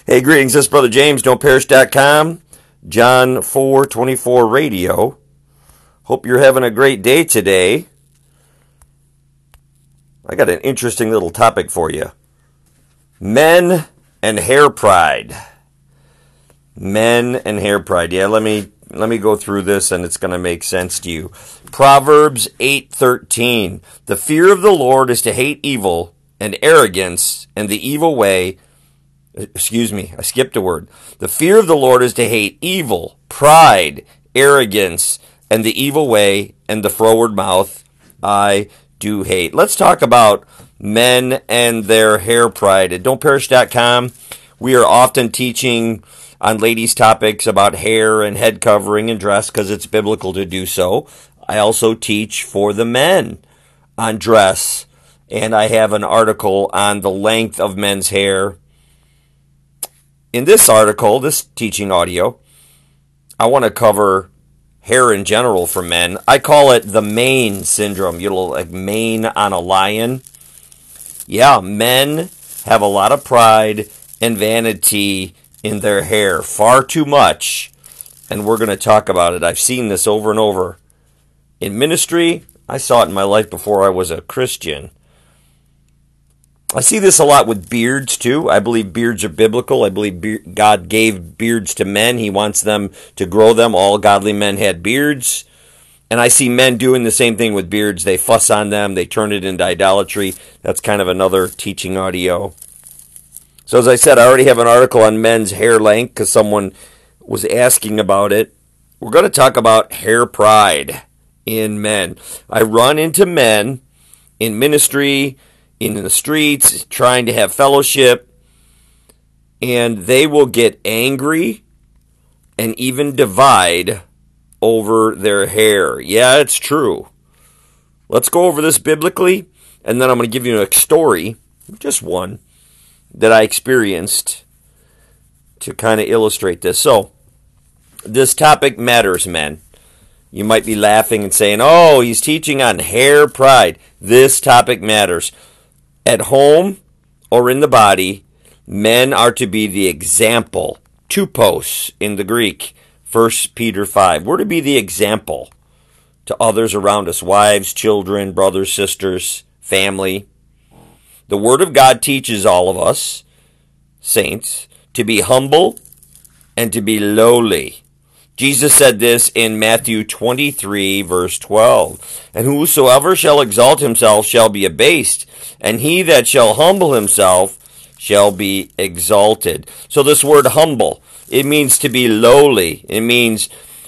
Hey, greetings. This is Brother James, don'tperish.com, John 4:24 radio. Hope you're having a great day today. I got an interesting little topic for you. Men and hair pride. Men and hair pride. Yeah, let me go through this and it's going to make sense to you. Proverbs 8:13. The fear of the Lord is to hate evil and arrogance and the evil way. Excuse me, I skipped a word. The fear of the Lord is to hate evil, pride, arrogance, and the evil way, and the froward mouth I do hate. Let's talk about men and their hair pride. At don'tperish.com, we are often teaching on ladies' topics about hair and head covering and dress because it's biblical to do so. I also teach for the men on dress, and I have an article on the length of men's hair. In this article, this teaching audio, I want to cover hair in general for men. I call it the mane syndrome. You know, like mane on a lion. Yeah, men have a lot of pride and vanity in their hair. Far too much. And we're going to talk about it. I've seen this over and over. In ministry, I saw it in my life before I was a Christian. I see this a lot with beards, too. I believe beards are biblical. I believe God gave beards to men. He wants them to grow them. All godly men had beards. And I see men doing the same thing with beards. They fuss on them. They turn it into idolatry. That's kind of another teaching audio. So as I said, I already have an article on men's hair length because someone was asking about it. We're going to talk about hair pride in men. I run into men in ministry, in the streets, trying to have fellowship, and they will get angry and even divide over their hair. Yeah, it's true. Let's go over this biblically, and then I'm going to give you a story, just one, that I experienced to kind of illustrate this. So, this topic matters, men. You might be laughing and saying, oh, he's teaching on hair pride. This topic matters. At home or in the body, men are to be the example, tupos in the Greek, 1 Peter 5. We're to be the example to others around us, wives, children, brothers, sisters, family. The Word of God teaches all of us, saints, to be humble and to be lowly. Jesus said this in Matthew 23, verse 12. And whosoever shall exalt himself shall be abased, and he that shall humble himself shall be exalted. So this word humble, it means to be lowly. It means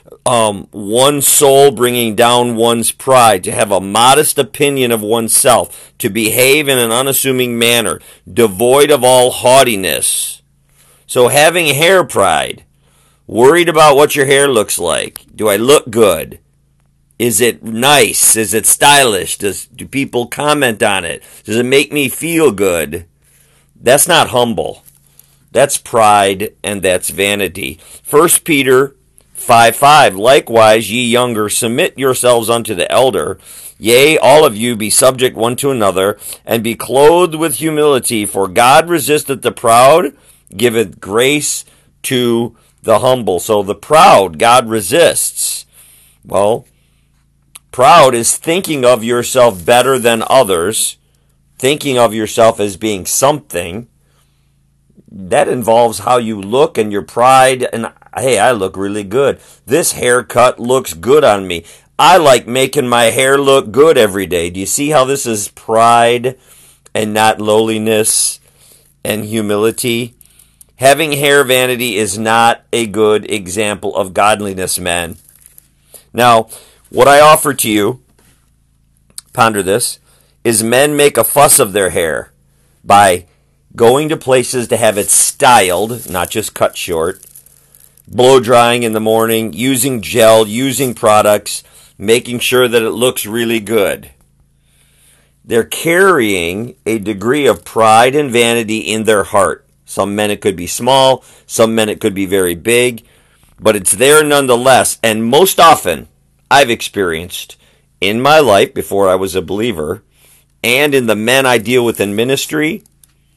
one soul bringing down one's pride, to have a modest opinion of oneself, to behave in an unassuming manner, devoid of all haughtiness. So having hair pride, worried about what your hair looks like. Do I look good? Is it nice? Is it stylish? Do people comment on it? Does it make me feel good? That's not humble. That's pride and that's vanity. 1 Peter 5:5. Likewise, ye younger, submit yourselves unto the elder. Yea, all of you be subject one to another, and be clothed with humility. For God resisteth the proud, giveth grace to the humble. So the proud, God resists. Well, proud is thinking of yourself better than others, thinking of yourself as being something. That involves how you look and your pride. And hey, I look really good. This haircut looks good on me. I like making my hair look good every day. Do you see how this is pride and not lowliness and humility? Having hair vanity is not a good example of godliness, men. Now, what I offer to you, ponder this, is men make a fuss of their hair by going to places to have it styled, not just cut short, blow drying in the morning, using gel, using products, making sure that it looks really good. They're carrying a degree of pride and vanity in their heart. Some men it could be small, some men it could be very big, but it's there nonetheless. And most often, I've experienced in my life before I was a believer, and in the men I deal with in ministry,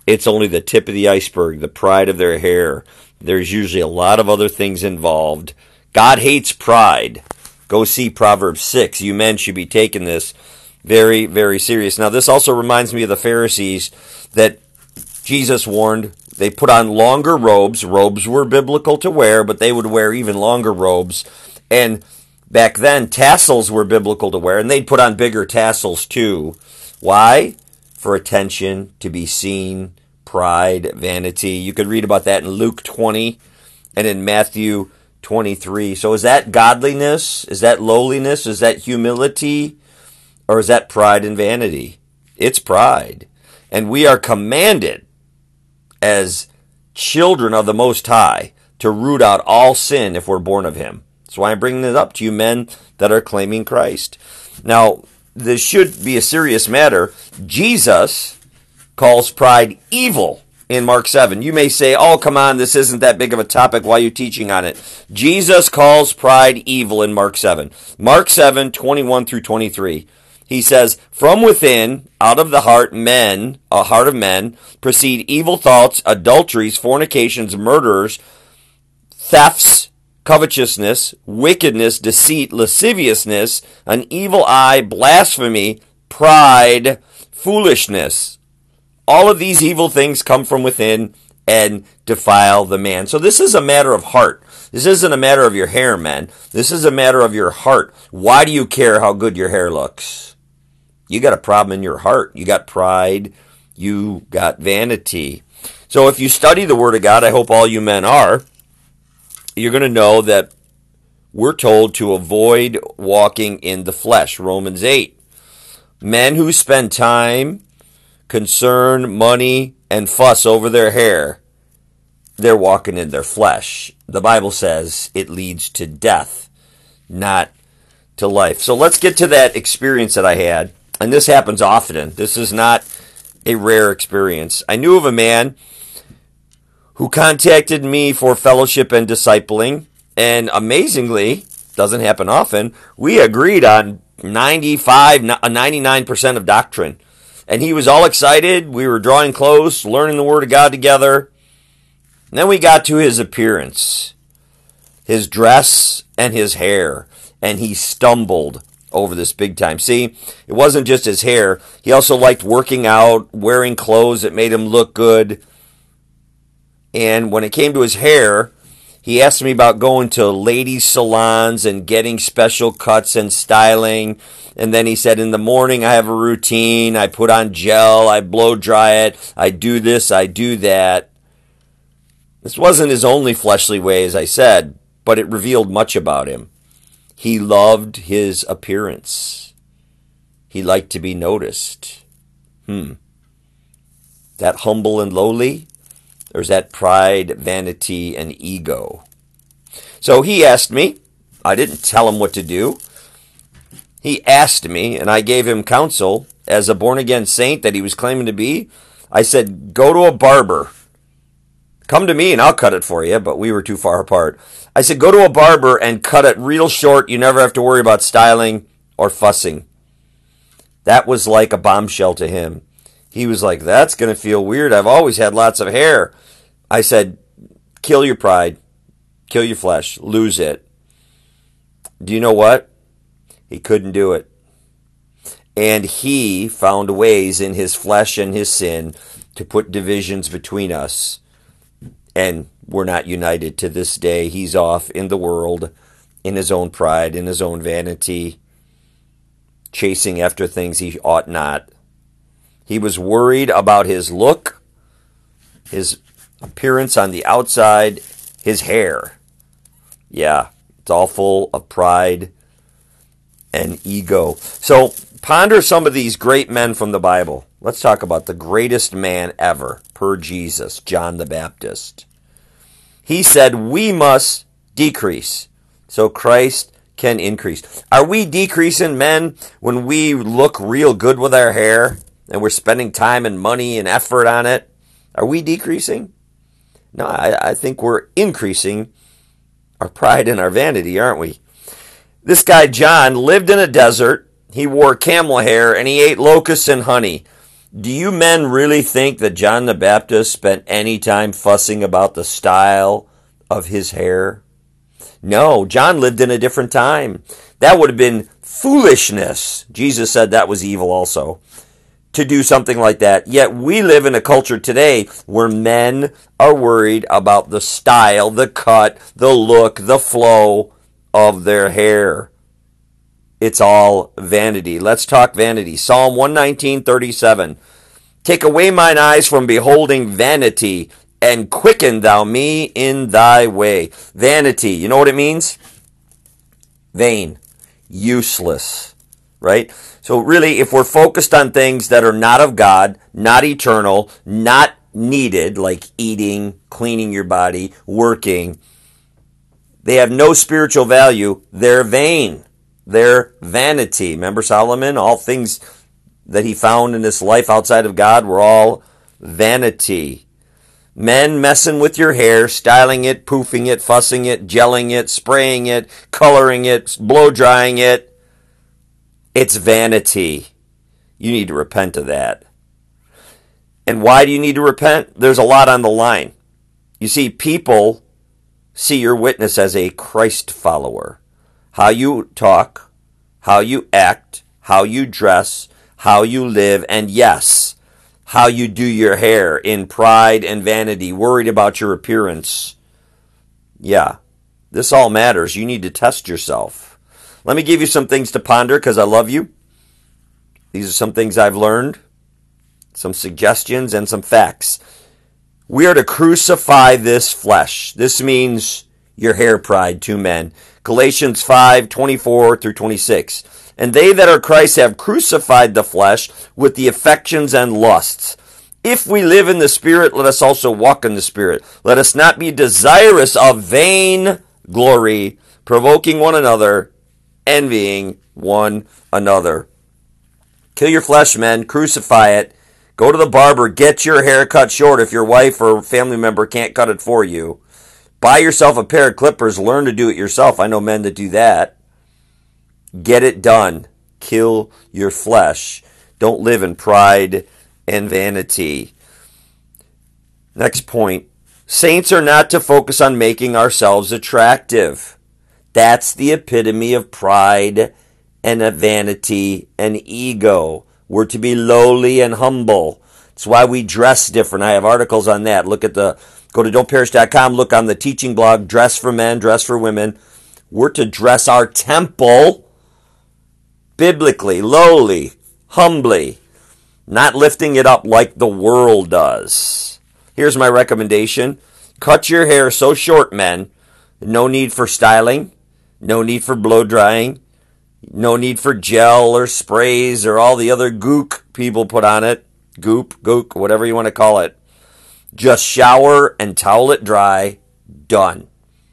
it's only the tip of the iceberg, the pride of their hair. There's usually a lot of other things involved. God hates pride. Go see Proverbs 6. You men should be taking this very, very serious. Now, this also reminds me of the Pharisees that Jesus warned. They put on longer robes. Robes were biblical to wear, but they would wear even longer robes. And back then, tassels were biblical to wear, and they'd put on bigger tassels too. Why? For attention, to be seen, pride, vanity. You could read about that in Luke 20 and in Matthew 23. So is that godliness? Is that lowliness? Is that humility? Or is that pride and vanity? It's pride. And we are commanded as children of the Most High to root out all sin if we're born of Him. That's why I'm bringing this up to you men that are claiming Christ. Now, this should be a serious matter. Jesus calls pride evil in Mark 7. You may say, oh, come on, this isn't that big of a topic. Why are you teaching on it? Jesus calls pride evil in Mark 7. Mark 7, 21 through 23. He says, from within, out of the heart of men, proceed evil thoughts, adulteries, fornications, murders, thefts, covetousness, wickedness, deceit, lasciviousness, an evil eye, blasphemy, pride, foolishness. All of these evil things come from within and defile the man. So this is a matter of heart. This isn't a matter of your hair, men. This is a matter of your heart. Why do you care how good your hair looks? You got a problem in your heart. You got pride. You got vanity. So if you study the Word of God, I hope all you men are, you're going to know that we're told to avoid walking in the flesh. Romans 8. Men who spend time, concern, money, and fuss over their hair, they're walking in their flesh. The Bible says it leads to death, not to life. So let's get to that experience that I had. And this happens often. This is not a rare experience. I knew of a man who contacted me for fellowship and discipling. And amazingly, doesn't happen often, we agreed on 99% of doctrine. And he was all excited. We were drawing close, learning the Word of God together. And then we got to his appearance, his dress, and his hair. And he stumbled over this big time. See, it wasn't just his hair. He also liked working out, wearing clothes that made him look good. And when it came to his hair, he asked me about going to ladies' salons and getting special cuts and styling. And then he said, in the morning I have a routine. I put on gel. I blow dry it. I do this. I do that. This wasn't his only fleshly way, as I said, but it revealed much about him. He loved his appearance. He liked to be noticed. That humble and lowly? Or is that pride, vanity, and ego? So he asked me. I didn't tell him what to do. He asked me, and I gave him counsel as a born-again saint that he was claiming to be. I said, go to a barber. Come to me and I'll cut it for you, but we were too far apart. I said, go to a barber and cut it real short. You never have to worry about styling or fussing. That was like a bombshell to him. He was like, that's going to feel weird. I've always had lots of hair. I said, kill your pride. Kill your flesh. Lose it. Do you know what? He couldn't do it. And he found ways in his flesh and his sin to put divisions between us. And we're not united to this day. He's off in the world, in his own pride, in his own vanity, chasing after things he ought not. He was worried about his look, his appearance on the outside, his hair. Yeah, it's all full of pride and ego. So ponder some of these great men from the Bible. Let's talk about the greatest man ever, per Jesus, John the Baptist. He said we must decrease so Christ can increase. Are we decreasing, men, when we look real good with our hair and we're spending time and money and effort on it? Are we decreasing? No, I think we're increasing our pride and our vanity, aren't we? This guy, John, lived in a desert. He wore camel hair and he ate locusts and honey. Do you men really think that John the Baptist spent any time fussing about the style of his hair? No, John lived in a different time. That would have been foolishness. Jesus said that was evil also, to do something like that. Yet we live in a culture today where men are worried about the style, the cut, the look, the flow of their hair. It's all vanity. Let's talk vanity. Psalm 119:37. Take away mine eyes from beholding vanity, and quicken thou me in thy way. Vanity, you know what it means? Vain, useless, right? So really, if we're focused on things that are not of God, not eternal, not needed, like eating, cleaning your body, working, they have no spiritual value. They're vain. They're vanity. Remember Solomon? All things that he found in this life outside of God were all vanity. Men messing with your hair, styling it, poofing it, fussing it, gelling it, spraying it, coloring it, blow drying it. It's vanity. You need to repent of that. And why do you need to repent? There's a lot on the line. You see, people see your witness as a Christ follower. How you talk, how you act, how you dress, how you live, and yes, how you do your hair in pride and vanity, worried about your appearance. Yeah, this all matters. You need to test yourself. Let me give you some things to ponder because I love you. These are some things I've learned, some suggestions, and some facts. We are to crucify this flesh. This means your hair pride, two men. Galatians 5:24 through 26. And they that are Christ have crucified the flesh with the affections and lusts. If we live in the Spirit, let us also walk in the Spirit. Let us not be desirous of vain glory, provoking one another, envying one another. Kill your flesh, men. Crucify it. Go to the barber. Get your hair cut short if your wife or family member can't cut it for you. Buy yourself a pair of clippers. Learn to do it yourself. I know men that do that. Get it done. Kill your flesh. Don't live in pride and vanity. Next point. Saints are not to focus on making ourselves attractive. That's the epitome of pride and vanity and ego. We're to be lowly and humble. That's why we dress different. I have articles on that. Go to don'tperish.com, look on the teaching blog, Dress for Men, Dress for Women. We're to dress our temple biblically, lowly, humbly, not lifting it up like the world does. Here's my recommendation. Cut your hair so short, men. No need for styling. No need for blow drying. No need for gel or sprays or all the other gook people put on it. Gook, whatever you want to call it. Just shower and towel it dry. Done.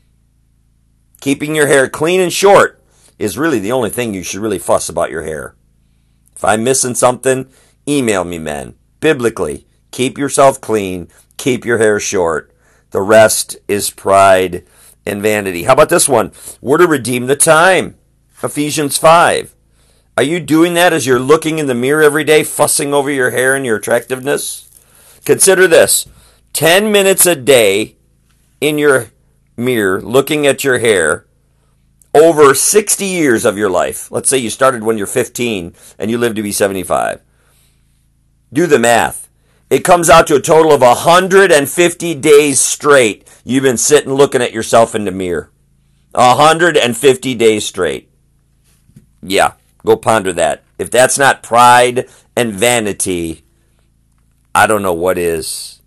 Keeping your hair clean and short is really the only thing you should really fuss about your hair. If I'm missing something, email me, men. Biblically, keep yourself clean. Keep your hair short. The rest is pride and vanity. How about this one? We're to redeem the time. Ephesians 5. Are you doing that as you're looking in the mirror every day, fussing over your hair and your attractiveness? Consider this. 10 minutes a day in your mirror, looking at your hair, over 60 years of your life. Let's say you started when you're 15 and you live to be 75. Do the math. It comes out to a total of 150 days straight you've been sitting looking at yourself in the mirror. 150 days straight. Yeah, go ponder that. If that's not pride and vanity, I don't know what is.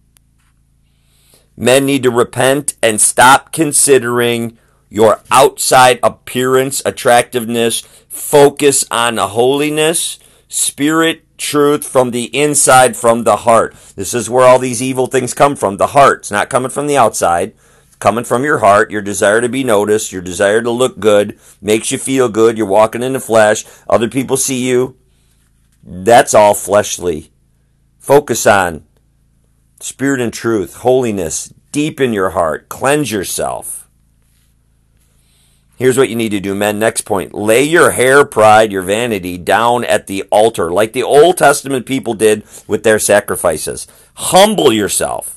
Men need to repent and stop considering your outside appearance, attractiveness. Focus on holiness, spirit, truth from the inside, from the heart. This is where all these evil things come from, the heart. It's not coming from the outside. It's coming from your heart, your desire to be noticed, your desire to look good, makes you feel good. You're walking in the flesh. Other people see you. That's all fleshly. Focus on spirit and truth, holiness, deep in your heart. Cleanse yourself. Here's what you need to do, men. Next point. Lay your hair pride, your vanity, down at the altar, like the Old Testament people did with their sacrifices. Humble yourself.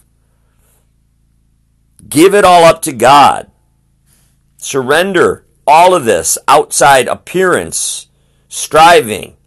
Give it all up to God. Surrender all of this outside appearance, striving,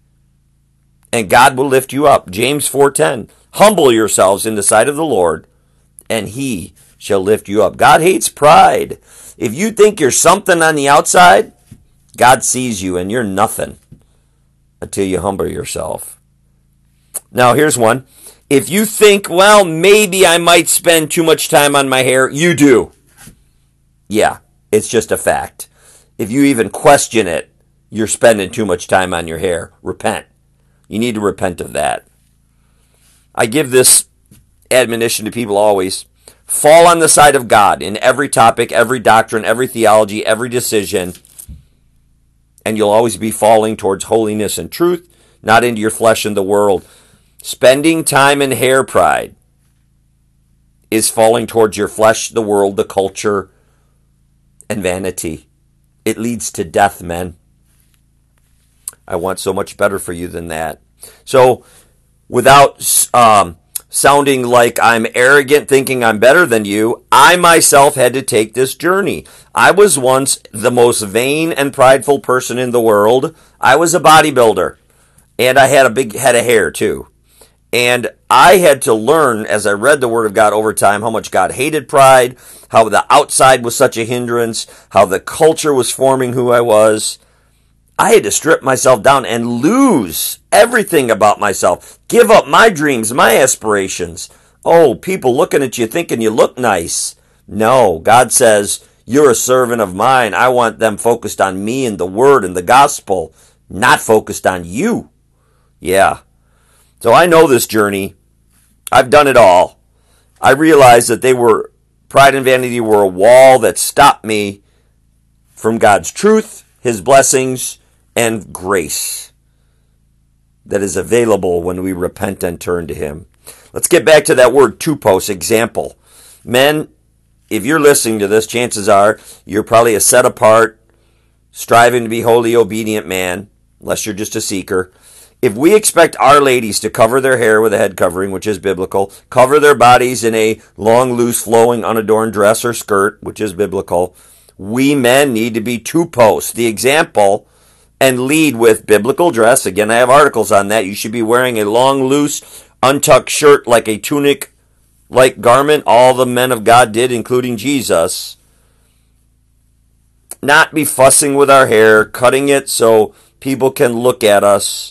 and God will lift you up. James 4:10. Humble yourselves in the sight of the Lord, and he shall lift you up. God hates pride. If you think you're something on the outside, God sees you and you're nothing until you humble yourself. Now, here's one. If you think, well, maybe I might spend too much time on my hair, you do. Yeah, it's just a fact. If you even question it, you're spending too much time on your hair. Repent. You need to repent of that. I give this admonition to people always. Fall on the side of God in every topic, every doctrine, every theology, every decision, and you'll always be falling towards holiness and truth, not into your flesh and the world. Spending time in hair pride is falling towards your flesh, the world, the culture, and vanity. It leads to death, men. I want so much better for you than that. So, without sounding like I'm arrogant, thinking I'm better than you, I myself had to take this journey. I was once the most vain and prideful person in the world. I was a bodybuilder, and I had a big head of hair too. And I had to learn, as I read the Word of God over time, how much God hated pride, how the outside was such a hindrance, how the culture was forming who I was. I had to strip myself down and lose everything about myself. Give up my dreams, my aspirations. Oh, people looking at you thinking you look nice. No, God says, you're a servant of mine. I want them focused on me and the Word and the gospel, not focused on you. Yeah. So I know this journey. I've done it all. I realized that pride and vanity were a wall that stopped me from God's truth, His blessings, and grace that is available when we repent and turn to Him. Let's get back to that word tupos, example. Men, if you're listening to this, chances are you're probably a set apart, striving to be holy, obedient man, unless you're just a seeker. If we expect our ladies to cover their hair with a head covering, which is biblical, cover their bodies in a long, loose, flowing, unadorned dress or skirt, which is biblical, we men need to be tupos, the example, and lead with biblical dress. Again, I have articles on that. You should be wearing a long, loose, untucked shirt like a tunic-like garment. All the men of God did, including Jesus. Not be fussing with our hair, cutting it so people can look at us.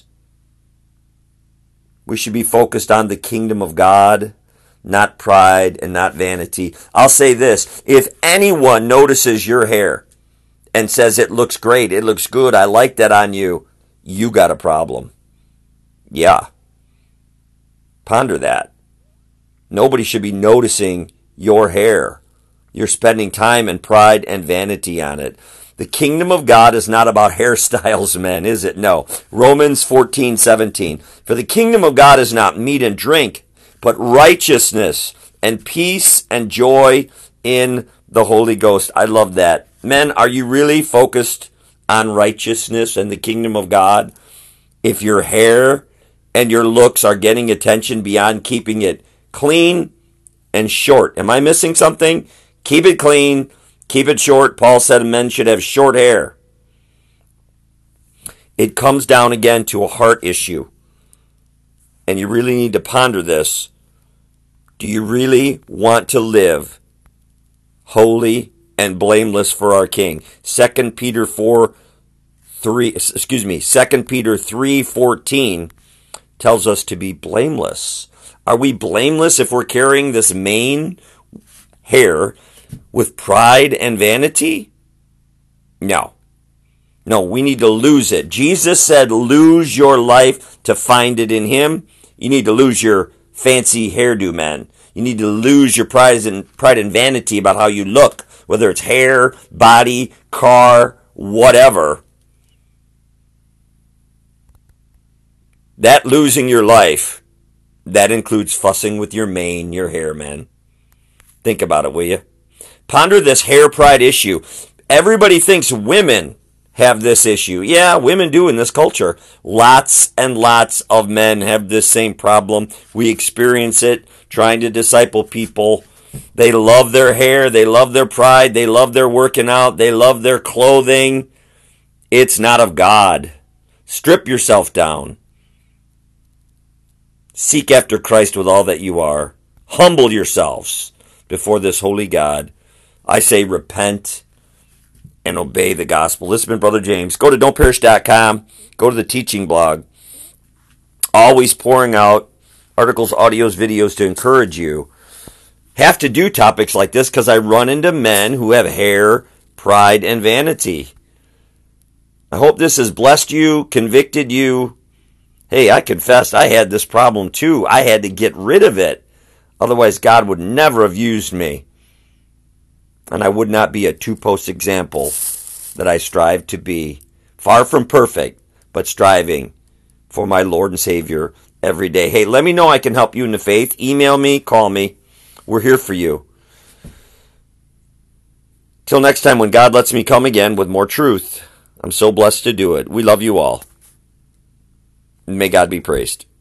We should be focused on the kingdom of God, not pride and not vanity. I'll say this. If anyone notices your hair and says it looks great, it looks good, I like that on you, you got a problem. Yeah. Ponder that. Nobody should be noticing your hair. You're spending time and pride and vanity on it. The kingdom of God is not about hairstyles, men, is it? No. Romans 14:17. For the kingdom of God is not meat and drink, but righteousness and peace and joy in the Holy Ghost. I love that. Men, are you really focused on righteousness and the kingdom of God? If your hair and your looks are getting attention beyond keeping it clean and short. Am I missing something? Keep it clean. Keep it short. Paul said men should have short hair. It comes down again to a heart issue. And you really need to ponder this. Do you really want to live holy and blameless for our King? 2 Peter 3:14 tells us to be blameless. Are we blameless if we're carrying this mane hair with pride and vanity? No. No, we need to lose it. Jesus said, lose your life to find it in Him. You need to lose your fancy hairdo, man. You need to lose your pride and vanity about how you look, whether it's hair, body, car, whatever. That losing your life, that includes fussing with your mane, your hair, man. Think about it, will you? Ponder this hair pride issue. Everybody thinks women have this issue. Yeah, women do in this culture. Lots and lots of men have this same problem. We experience it trying to disciple people. They love their hair. They love their pride. They love their working out. They love their clothing. It's not of God. Strip yourself down. Seek after Christ with all that you are. Humble yourselves before this holy God. I say repent and obey the gospel. This has been Brother James. Go to don'tperish.com. Go to the teaching blog. Always pouring out articles, audios, videos to encourage you. Have to do topics like this because I run into men who have hair, pride, and vanity. I hope this has blessed you, convicted you. Hey, I confessed I had this problem too. I had to get rid of it. Otherwise, God would never have used me. And I would not be a two-post example that I strive to be. Far from perfect, but striving for my Lord and Savior every day. Hey, let me know I can help you in the faith. Email me, call me. We're here for you. Till next time when God lets me come again with more truth. I'm so blessed to do it. We love you all. May God be praised.